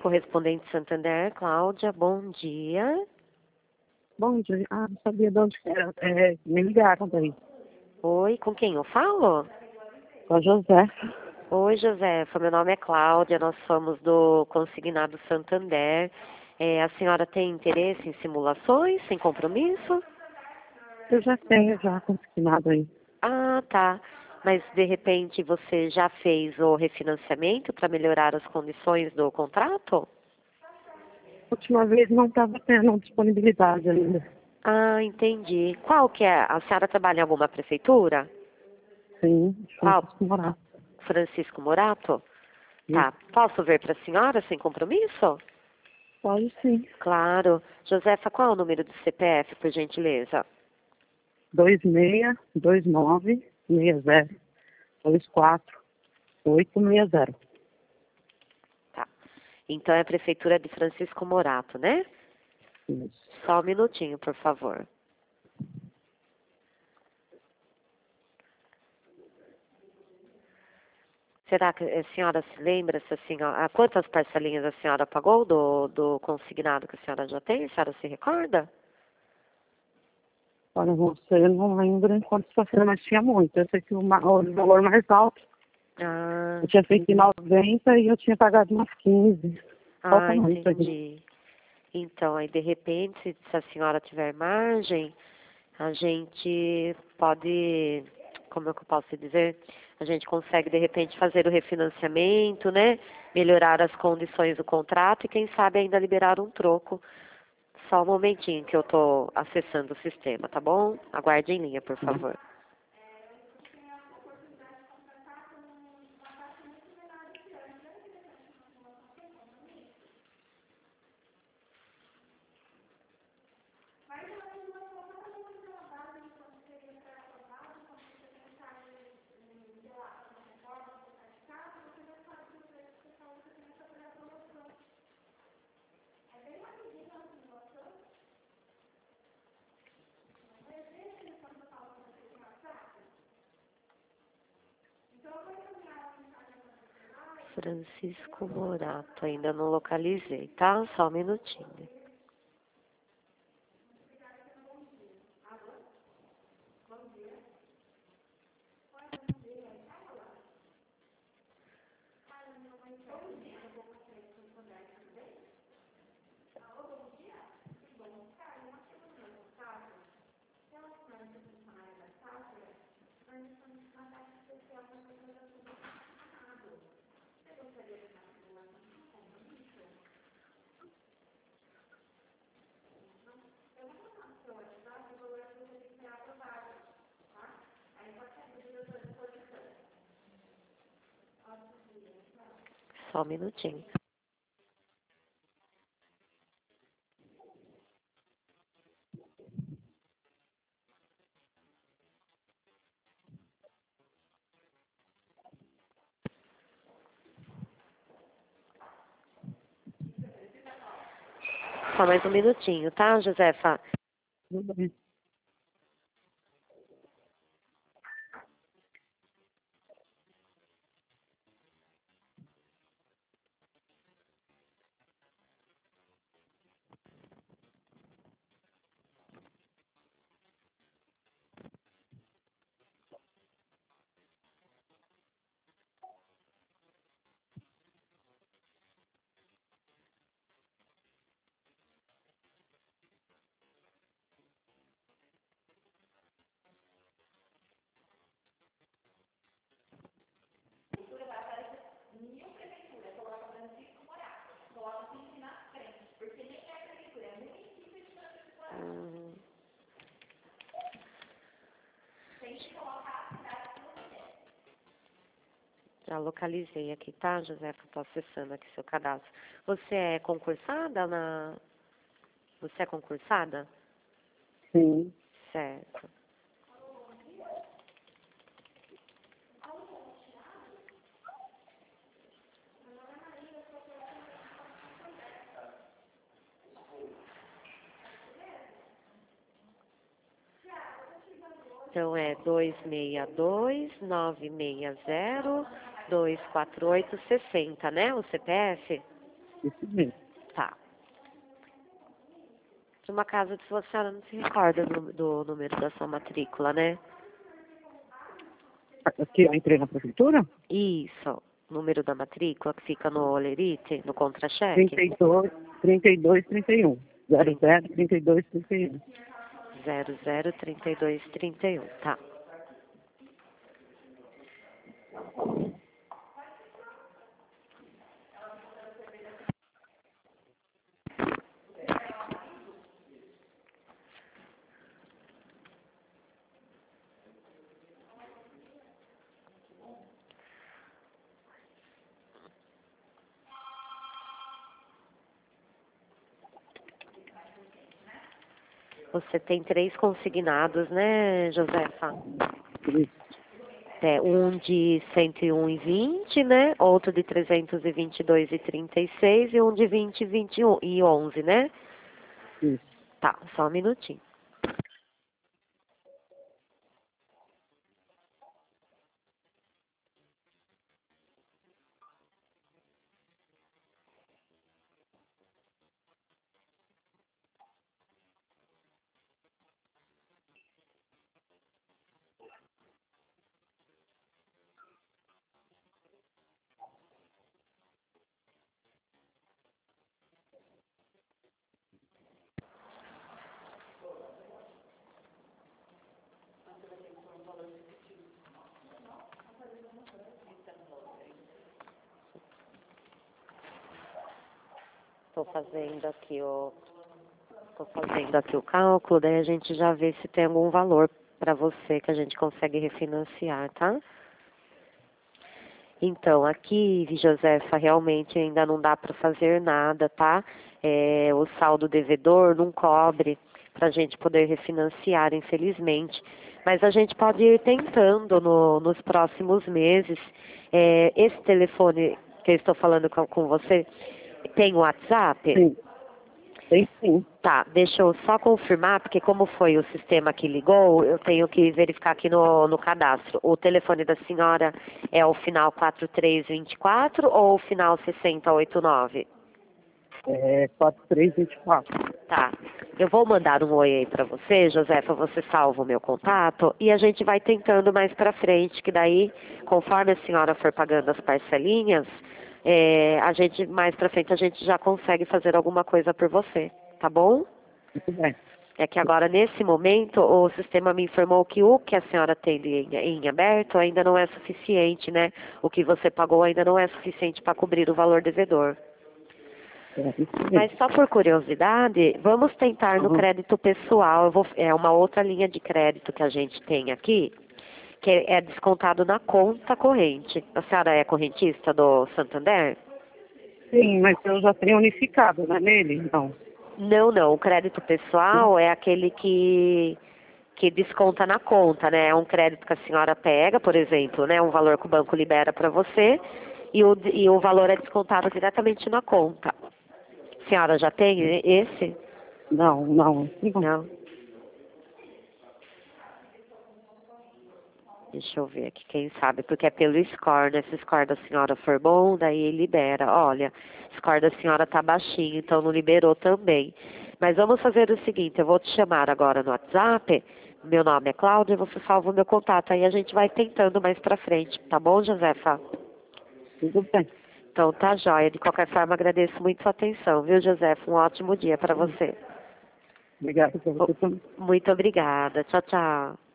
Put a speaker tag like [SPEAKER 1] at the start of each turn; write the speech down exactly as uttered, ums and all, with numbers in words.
[SPEAKER 1] Correspondente Santander, Cláudia, bom dia.
[SPEAKER 2] Bom dia. Ah, não sabia de onde que era. É, me ligaram daí.
[SPEAKER 1] Oi, com quem eu falo?
[SPEAKER 2] Com a José.
[SPEAKER 1] Oi, Josefa, meu nome é Cláudia, nós somos do Consignado Santander. É, a senhora tem interesse em simulações, sem compromisso?
[SPEAKER 2] Eu já tenho já consignado aí.
[SPEAKER 1] Ah, tá. Mas, de repente, você já fez o refinanciamento para melhorar as condições do contrato?
[SPEAKER 2] Última vez não estava tendo disponibilidade ainda.
[SPEAKER 1] Ah, entendi. Qual que é? A senhora trabalha em alguma prefeitura?
[SPEAKER 2] Sim,
[SPEAKER 1] Qual?
[SPEAKER 2] Francisco Morato.
[SPEAKER 1] Francisco Morato?
[SPEAKER 2] Isso.
[SPEAKER 1] Tá. Posso ver para a senhora sem compromisso?
[SPEAKER 2] Pode sim.
[SPEAKER 1] Claro. Josefa, qual é o número do C P F, por gentileza?
[SPEAKER 2] dois seis dois nove seis zero dois quatro oito seis zero.
[SPEAKER 1] Tá. Então é a Prefeitura de Francisco Morato, né?
[SPEAKER 2] Isso.
[SPEAKER 1] Só um minutinho, por favor. Será que a senhora se lembra se a senhora, quantas parcelinhas a senhora pagou do, do consignado que a senhora já tem? A senhora se recorda?
[SPEAKER 2] Olha, você eu não lembro em quantos parceiros, mas tinha muito. Eu sei que o, ma- o valor mais alto,
[SPEAKER 1] Ah,
[SPEAKER 2] eu tinha feito em noventa e eu tinha pagado umas quinze. Falta
[SPEAKER 1] ah,
[SPEAKER 2] muito aqui.
[SPEAKER 1] entendi. Então, aí de repente, se se a senhora tiver margem, a gente pode, como é que eu posso dizer? A gente consegue de repente fazer o refinanciamento, né? Melhorar as condições do contrato e quem sabe ainda liberar um troco. Só um momentinho que eu estou acessando o sistema, tá bom? Aguarde em linha, por favor. Francisco Morato, ainda não localizei, tá? Só um minutinho. Só um minutinho. Só mais um minutinho, tá, Josefa?
[SPEAKER 2] Tudo bem.
[SPEAKER 1] Hum. Já localizei aqui, tá, Josefa? Estou acessando aqui seu cadastro. Você é concursada na... Você é concursada?
[SPEAKER 2] Sim.
[SPEAKER 1] Certo. Então é dois seis dois, nove seis zero, dois quatro oito, seis zero, né? O C P F?
[SPEAKER 2] Isso mesmo.
[SPEAKER 1] Tá. De uma casa que a senhora não se recorda do, do número da sua matrícula, né?
[SPEAKER 2] Aqui eu entrei na prefeitura?
[SPEAKER 1] Isso. Número da matrícula que fica no olerite, no contra-cheque?
[SPEAKER 2] trinta e dois, trinta e dois, trinta e um. zero zero, trinta e dois, trinta e um.
[SPEAKER 1] zero zero trinta e dois trinta e um, tá. Você tem três consignados, né, Josefa?
[SPEAKER 2] Isso.
[SPEAKER 1] É, um de cento e um e vinte, né? Outro de trezentos e vinte e dois e trinta e seis e um de vinte e vinte e um e onze, né?
[SPEAKER 2] Isso.
[SPEAKER 1] Tá, só um minutinho. Estou fazendo aqui o Estou fazendo aqui o cálculo, daí a gente já vê se tem algum valor para você que a gente consegue refinanciar, tá? Então, aqui, Josefa, realmente ainda não dá para fazer nada, tá? É, o saldo devedor não cobre para a gente poder refinanciar, infelizmente. Mas a gente pode ir tentando no, nos próximos meses. É, esse telefone que eu estou falando com, com você tem WhatsApp?
[SPEAKER 2] Sim. Tem sim.
[SPEAKER 1] Tá, deixa eu só confirmar, porque como foi o sistema que ligou, eu tenho que verificar aqui no, no cadastro. O telefone da senhora é o final quatro três dois quatro ou o final sessenta oitenta e nove?
[SPEAKER 2] É quatro três vinte e quatro.
[SPEAKER 1] Tá, eu vou mandar um oi aí pra você, Josefa, você salva o meu contato e a gente vai tentando mais pra frente, que daí, conforme a senhora for pagando as parcelinhas, é, a gente, mais pra frente, a gente já consegue fazer alguma coisa por você, tá bom?
[SPEAKER 2] Muito bem.
[SPEAKER 1] É que agora, nesse momento, o sistema me informou que o que a senhora tem em, em aberto ainda não é suficiente, né? O que você pagou ainda não é suficiente para cobrir o valor devedor.
[SPEAKER 2] É isso mesmo.
[SPEAKER 1] Mas só por curiosidade, vamos tentar no
[SPEAKER 2] Uhum.
[SPEAKER 1] crédito pessoal. Eu vou, é uma outra linha de crédito que a gente tem aqui, que é descontado na conta corrente. A senhora é correntista do Santander?
[SPEAKER 2] Sim, mas eu já tenho unificado, né, nele, então.
[SPEAKER 1] Não, não. O crédito pessoal é aquele que que desconta na conta, né? É um crédito que a senhora pega, por exemplo, né? Um valor que o banco libera para você e o, e o valor é descontado diretamente na conta. A senhora já tem esse?
[SPEAKER 2] Não, não. Não.
[SPEAKER 1] Não. Deixa eu ver aqui, quem sabe, porque é pelo score, né? Se o score da senhora for bom, daí ele libera. Olha, o score da senhora tá baixinho, então não liberou também. Mas vamos fazer o seguinte, eu vou te chamar agora no WhatsApp, meu nome é Cláudia, você salva o meu contato, aí a gente vai tentando mais pra frente, tá bom, Josefa?
[SPEAKER 2] Tudo bem.
[SPEAKER 1] Então tá jóia, de qualquer forma agradeço muito sua atenção, viu, Josefa? Um ótimo dia pra você.
[SPEAKER 2] Obrigado por você também.
[SPEAKER 1] Muito obrigada, tchau, tchau.